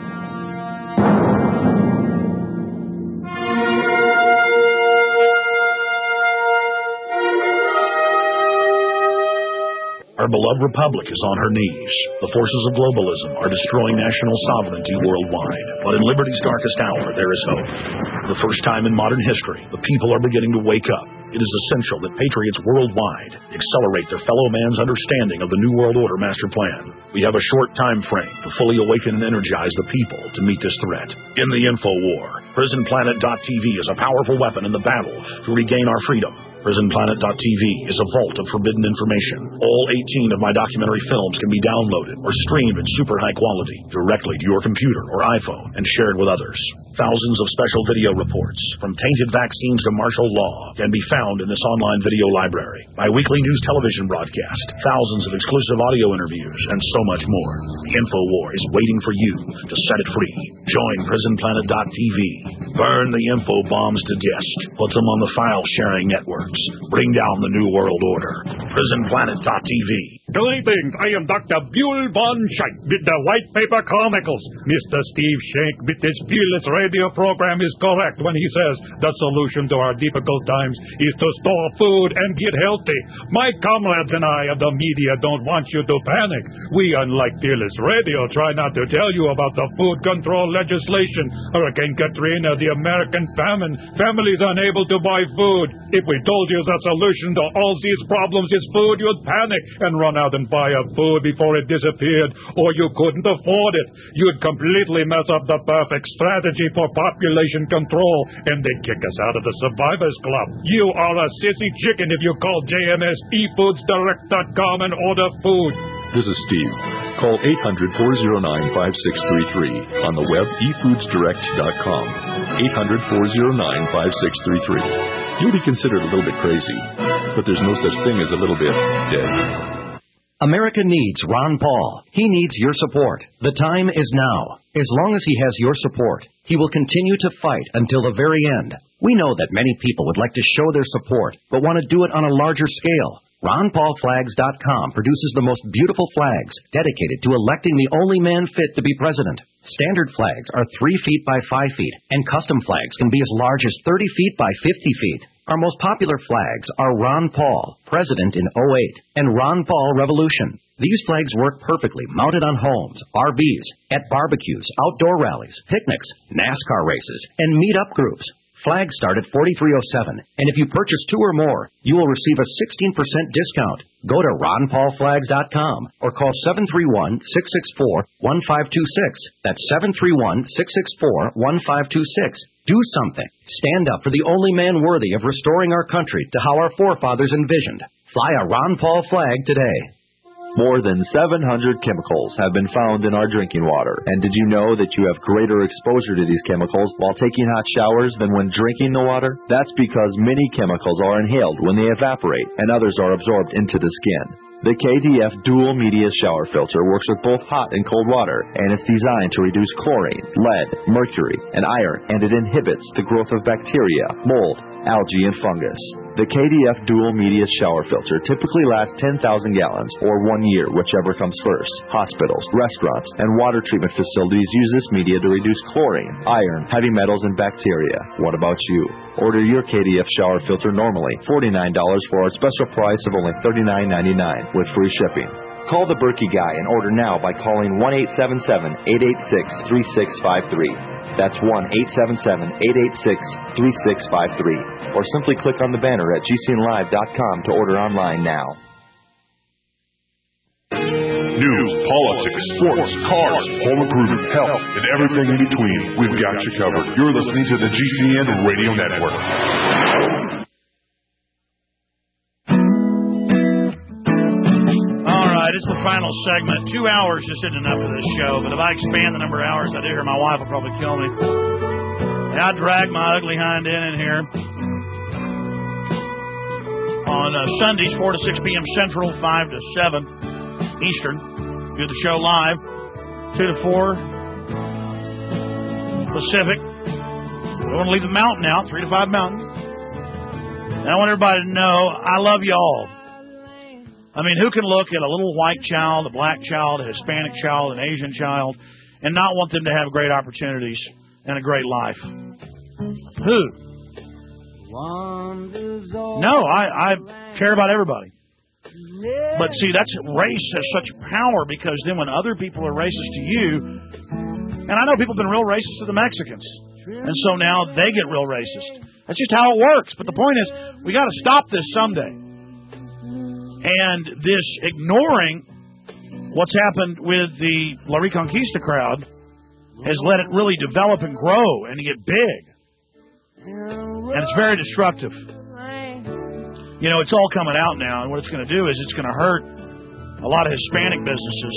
Our beloved republic is on her knees. The forces of globalism are destroying national sovereignty worldwide. But in liberty's darkest hour, there is hope. For the first time in modern history, the people are beginning to wake up. It is essential that patriots worldwide accelerate their fellow man's understanding of the New World Order master plan. We have a short time frame to fully awaken and energize the people to meet this threat. In the info war, prison planet dot t v is a powerful weapon in the battle to regain our freedom. prison planet dot t v is a vault of forbidden information. All eighteen of my documentary films can be downloaded or streamed in super high quality directly to your computer or iPhone and shared with others. Thousands of special video reports, from tainted vaccines to martial law, can be found in this online video library. My weekly news television broadcast, thousands of exclusive audio interviews, and so much more. The InfoWar is waiting for you to set it free. Join prison planet dot t v. Burn the info bombs to disk. Put them on the file-sharing networks. Bring down the New World Order. prison planet dot t v. Greetings, I am Doctor Buell Von Schenk with the White Paper Chronicles. Mister Steve Schenk with his fearless radio program is correct when he says the solution to our difficult times is to store food and get healthy. My comrades and I of the media don't want you to panic. We, unlike Fearless Radio, try not to tell you about the food control legislation, Hurricane Katrina, the American famine, families unable to buy food. If we told you the solution to all these problems is food, you'd panic and run out and buy up food before it disappeared, or you couldn't afford it. You'd completely mess up the perfect strategy for population control, and they'd kick us out of the Survivors Club. You are a sissy chicken if you call J M S e foods direct dot com and order food. This is Steve. Call eight hundred, four oh nine, five six three three. On the web, e foods direct dot com. eight hundred, four oh nine, five six three three. You'll be considered a little bit crazy, but there's no such thing as a little bit dead. America needs Ron Paul. He needs your support. The time is now. As long as he has your support, he will continue to fight until the very end. We know that many people would like to show their support, but want to do it on a larger scale. ron paul flags dot com produces the most beautiful flags dedicated to electing the only man fit to be president. Standard flags are three feet by five feet, and custom flags can be as large as thirty feet by fifty feet. Our most popular flags are Ron Paul, President in oh eight, and Ron Paul Revolution. These flags work perfectly mounted on homes, R Vs, at barbecues, outdoor rallies, picnics, NASCAR races, and meet-up groups. Flags start at forty-three oh seven, and if you purchase two or more, you will receive a sixteen percent discount. Go to ron paul flags dot com or call seven three one, six six four, one five two six. That's seven three one, six six four, one five two six. Do something. Stand up for the only man worthy of restoring our country to how our forefathers envisioned. Fly a Ron Paul flag today. More than seven hundred chemicals have been found in our drinking water. And did you know that you have greater exposure to these chemicals while taking hot showers than when drinking the water? That's because many chemicals are inhaled when they evaporate and others are absorbed into the skin. The K D F Dual Media Shower Filter works with both hot and cold water, and it's designed to reduce chlorine, lead, mercury, and iron, and it inhibits the growth of bacteria, mold, algae, and fungus. The K D F Dual Media Shower Filter typically lasts ten thousand gallons, or one year, whichever comes first. Hospitals, restaurants, and water treatment facilities use this media to reduce chlorine, iron, heavy metals, and bacteria. What about you? Order your K D F shower filter normally forty-nine dollars for our special price of only thirty-nine ninety-nine with free shipping. Call the Berkey Guy and order now by calling one eight seven seven, eight eight six, three six five three. That's one eight seven seven, eight eight six, three six five three. Or simply click on the banner at G C N live dot com to order online now. News, politics, sports, cars, home improvement, health, and everything in between. We've got you covered. You're listening to the G C N Radio Network. All right, it's the final segment. Two hours just isn't enough for this show, but if I expand the number of hours I do here, my wife will probably kill me. I drag my ugly hind end in here on uh, Sundays, four to six p.m. Central, five to seven Eastern. Do the show live, two to four Pacific. We want to leave the mountain out, three to five Mountain. And I want everybody to know I love you all. I mean, who can look at a little white child, a black child, a Hispanic child, an Asian child, and not want them to have great opportunities and a great life? Who? No, I, I care about everybody. But see, that's race has such power because then when other people are racist to you, and I know people have been real racist to the Mexicans, and so now they get real racist. That's just how it works. But the point is, we got to stop this someday. And this ignoring what's happened with the La Reconquista crowd has let it really develop and grow and get big. And it's very destructive. You know, it's all coming out now, and what it's going to do is it's going to hurt a lot of Hispanic businesses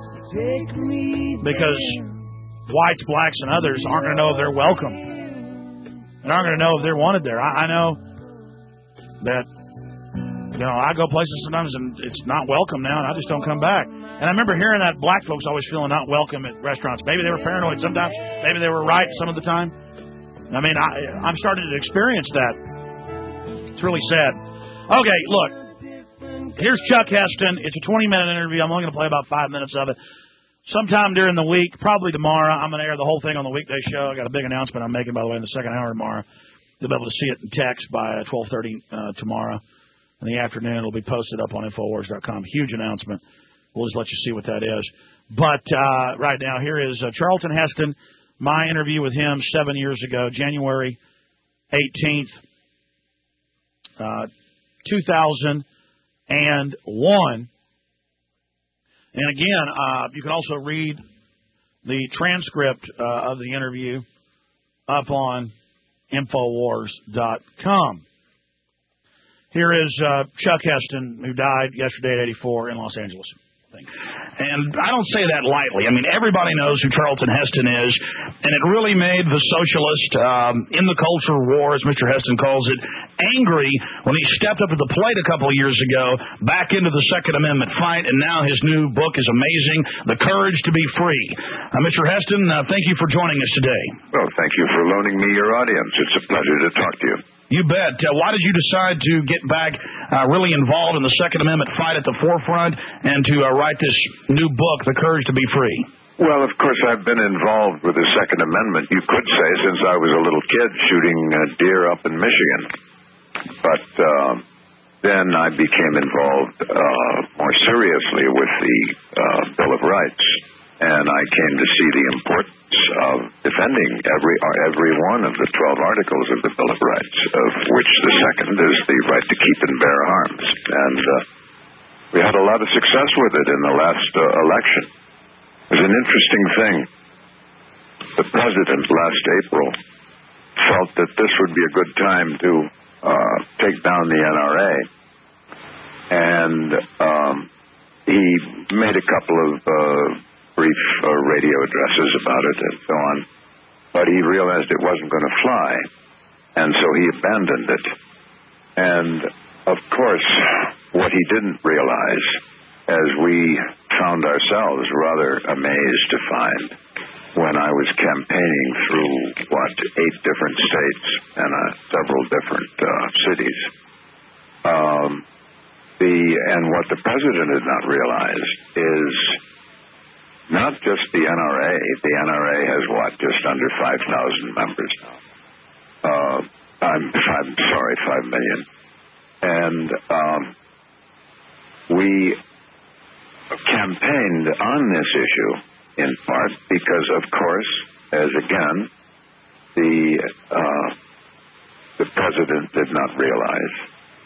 because whites, blacks, and others aren't going to know if they're welcome and aren't going to know if they're wanted there. I, I know that, you know, I go places sometimes and it's not welcome now, and I just don't come back. And I remember hearing that black folks always feeling not welcome at restaurants. Maybe they were paranoid sometimes. Maybe they were right some of the time. I mean, I, I'm starting to experience that. It's really sad. Okay, look, here's Chuck Heston. It's a twenty-minute interview. I'm only going to play about five minutes of it. Sometime during the week, probably tomorrow, I'm going to air the whole thing on the weekday show. I got a big announcement I'm making, by the way, in the second hour tomorrow. You'll be able to see it in text by twelve thirty uh, tomorrow. In the afternoon, it'll be posted up on Infowars dot com. Huge announcement. We'll just let you see what that is. But uh, right now, here is uh, Charlton Heston, my interview with him seven years ago, January eighteenth, uh, two thousand one. And again, uh, you can also read the transcript uh, of the interview up on Infowars dot com. Here is uh, Chuck Heston, who died yesterday at eighty-four in Los Angeles. And I don't say that lightly. I mean, everybody knows who Charlton Heston is, and it really made the socialist um, in the culture war, as Mister Heston calls it, angry when he stepped up to the plate a couple of years ago, back into the Second Amendment fight, and now his new book is amazing, The Courage to Be Free. Uh, Mister Heston, uh, thank you for joining us today. Well, thank you for loaning me your audience. It's a pleasure to talk to you. You bet. Uh, why did you decide to get back uh, really involved in the Second Amendment fight at the forefront and to uh, write this new book, The Courage to Be Free? Well, of course, I've been involved with the Second Amendment, you could say, since I was a little kid shooting uh, deer up in Michigan. but uh, then I became involved uh, more seriously with the uh, Bill of Rights, and I came to see the importance of defending every uh, every one of the twelve articles of the Bill of Rights, of which the second is the right to keep and bear arms. And uh, we had a lot of success with it in the last uh, election. It was an interesting thing. The president last April felt that this would be a good time to uh, take down the N R A, and um, he made a couple of uh, brief uh, radio addresses about it and so on, but he realized it wasn't going to fly, and so he abandoned it. And, of course, what he didn't realize, as we found ourselves rather amazed to find when I was campaigning through, what, eight different states and uh, several different uh, cities, um, the and what the president had not realized is not just the N R A. The N R A has, what, just under five thousand members now. Uh, I'm, I'm sorry, five million. And um, we campaigned on this issue in part because, of course, as again, the uh, the president did not realize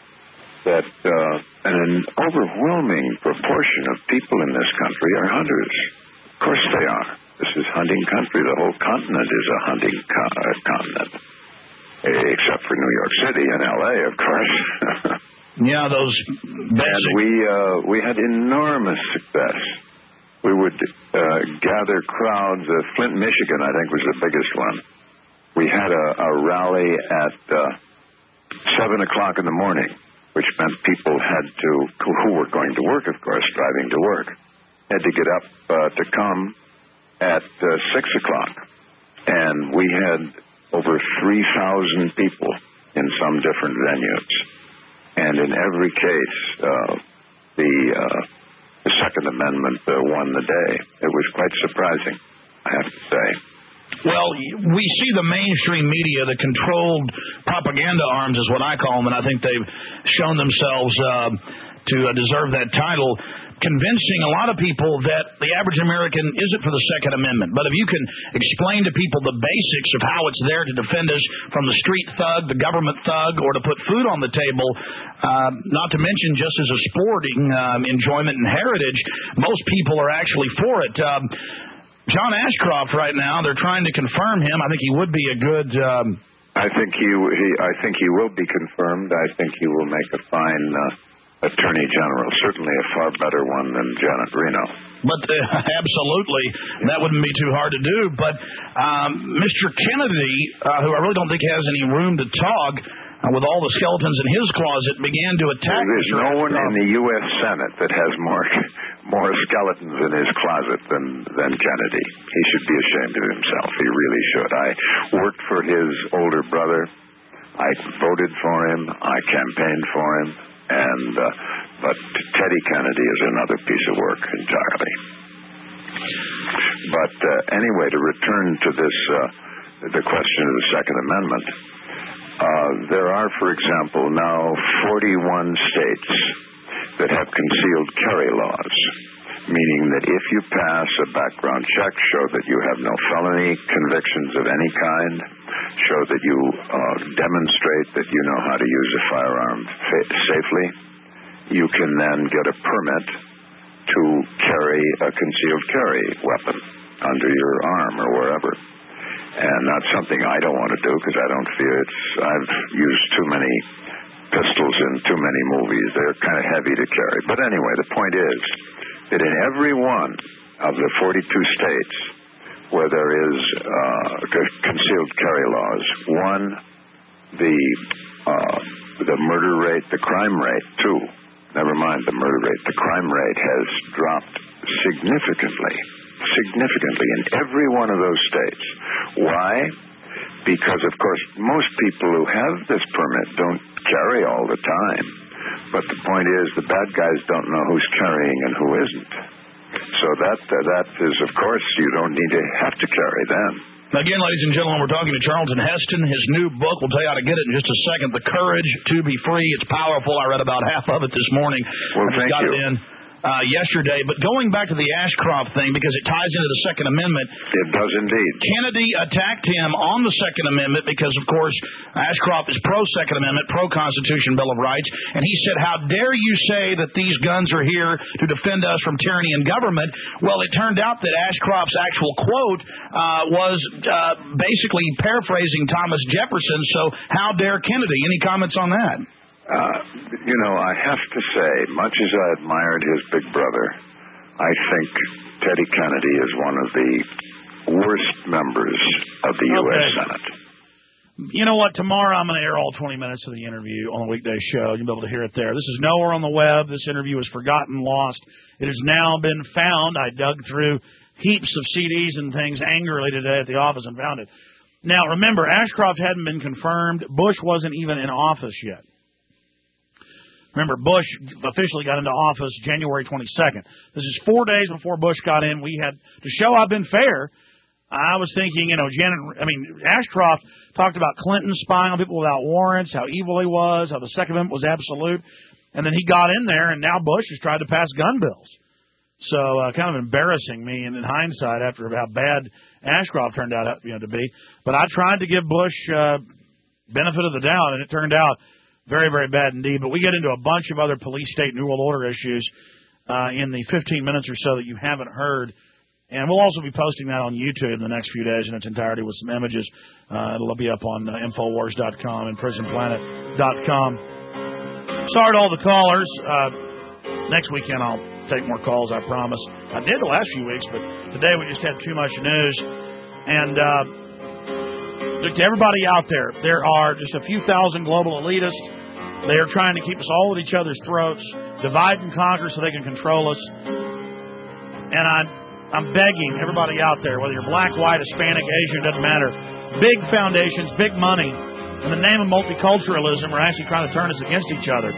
that uh, an overwhelming proportion of people in this country are hunters. Of course they are. This is hunting country. The whole continent is a hunting co- uh, continent, except for New York City and L A, of course. Yeah, those basic. And we uh, we had enormous success. We would uh, gather crowds. Uh, Flint, Michigan, I think, was the biggest one. We had a, a rally at uh, seven o'clock in the morning, which meant people had to, who were going to work, of course, driving to work, had to get up uh, to come at uh, six o'clock. And we had over three thousand people in some different venues. And in every case, uh, the... Uh, The Second Amendment uh, won the day. It was quite surprising, I have to say. Well, we see the mainstream media, the controlled propaganda arms is what I call them, and I think they've shown themselves uh, to uh, deserve that title, convincing a lot of people that the average American isn't for the Second Amendment. But if you can explain to people the basics of how it's there to defend us from the street thug, the government thug, or to put food on the table, uh, not to mention just as a sporting um, enjoyment and heritage, most people are actually for it. Um, John Ashcroft right now, they're trying to confirm him. I think he would be a good... Um, I think he, he, I think he will be confirmed. I think he will make a fine... Uh, Attorney General, certainly a far better one than Janet Reno. But uh, absolutely, that wouldn't be too hard to do. But um, Mister Kennedy, uh, who I really don't think has any room to talk, uh, with all the skeletons in his closet, began to attack. Well, there's no one in the U S Senate that has more more skeletons in his closet than than Kennedy. He should be ashamed of himself. He really should. I worked for his older brother. I voted for him. I campaigned for him. And uh, but Teddy Kennedy is another piece of work entirely. But uh, anyway, to return to this, uh, the question of the Second Amendment, uh, there are, for example, now forty-one states that have concealed carry laws, meaning that if you pass a background check, show that you have no felony convictions of any kind, show that you uh, demonstrate that you know how to use a firearm fa- safely, you can then get a permit to carry a concealed carry weapon under your arm or wherever. And that's something I don't want to do because I don't feel it's, I've used too many pistols in too many movies. They're kind of heavy to carry. But anyway, the point is that in every one of the forty-two states where there is uh, concealed carry laws, one, the uh, the murder rate, the crime rate, two, never mind the murder rate, the crime rate has dropped significantly, significantly in every one of those states. Why? Because, of course, most people who have this permit don't carry all the time. But the point is the bad guys don't know who's carrying and who isn't. So that uh, that is, of course, you don't need to have to carry then. Again, ladies and gentlemen, we're talking to Charlton Heston. His new book, we'll tell you how to get it in just a second, The Courage to Be Free. It's powerful. I read about half of it this morning. Well, I just thank got you. it in uh, yesterday. But going back to the Ashcroft thing, because it ties into the Second Amendment. It does indeed. Kennedy attacked him on the Second Amendment because, of course, Ashcroft is pro-Second Amendment, pro-Constitution Bill of Rights. And he said, how dare you say that these guns are here to defend us from tyranny and government? Well, it turned out that Ashcroft's actual quote uh, was uh, basically paraphrasing Thomas Jefferson. So how dare Kennedy? Any comments on that? Uh, you know, I have to say, much as I admired his big brother, I think Teddy Kennedy is one of the worst members of the U S Okay. Senate. You know what? Tomorrow I'm going to air all twenty minutes of the interview on the weekday show. You'll be able to hear it there. This is nowhere on the web. This interview was forgotten, lost. It has now been found. I dug through heaps of C Ds and things angrily today at the office and found it. Now, remember, Ashcroft hadn't been confirmed. Bush wasn't even in office yet. Remember, Bush officially got into office January twenty-second. This is four days before Bush got in. We had, to show I've been fair, I was thinking, you know, Janet, I mean, Ashcroft talked about Clinton spying on people without warrants, how evil he was, how the Second Amendment was absolute. And then he got in there, and now Bush has tried to pass gun bills. So uh, kind of embarrassing me in, in hindsight after how bad Ashcroft turned out you know, to be. But I tried to give Bush uh, benefit of the doubt, and it turned out very, very bad indeed. But we get into a bunch of other police, state, New World Order issues uh, in the fifteen minutes or so that you haven't heard. And we'll also be posting that on YouTube in the next few days in its entirety with some images. Uh, it'll be up on uh, Infowars dot com and Prison Planet dot com. Sorry to all the callers. Uh, next weekend I'll take more calls, I promise. I did the last few weeks, but today we just had too much news. And uh, look, to everybody out there, there are just a few thousand global elitists. They are trying to keep us all at each other's throats, divide and conquer so they can control us. And I'm, I'm begging everybody out there, whether you're black, white, Hispanic, Asian, doesn't matter, big foundations, big money, in the name of multiculturalism are actually trying to turn us against each other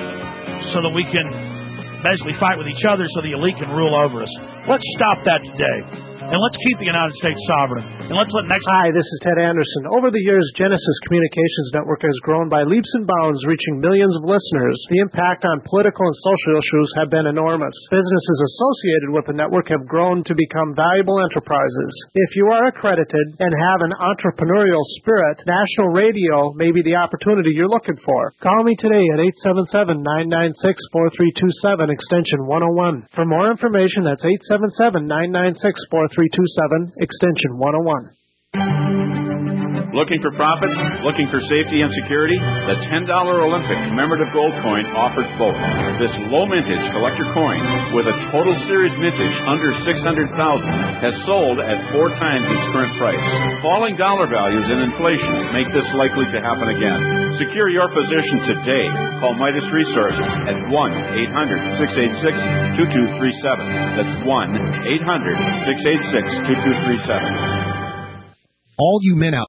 so that we can basically fight with each other so the elite can rule over us. Let's stop that today. And let's keep the United States sovereign. And let's let next... Hi, this is Ted Anderson. Over the years, Genesis Communications Network has grown by leaps and bounds, reaching millions of listeners. The impact on political and social issues have been enormous. Businesses associated with the network have grown to become valuable enterprises. If you are accredited and have an entrepreneurial spirit, National Radio may be the opportunity you're looking for. Call me today at eight seven seven, nine nine six, four three two seven, extension one oh one. For more information, that's eight seven seven, nine nine six, four three two seven, extension one oh one. Looking for profits? Looking for safety and security? The ten dollar Olympic commemorative gold coin offers both. This low mintage collector coin with a total series mintage under six hundred thousand dollars has sold at four times its current price. Falling dollar values and inflation make this likely to happen again. Secure your position today. Call Midas Resources at one eight hundred, six eight six, two two three seven. That's one eight hundred, six eight six, two two three seven. All you men out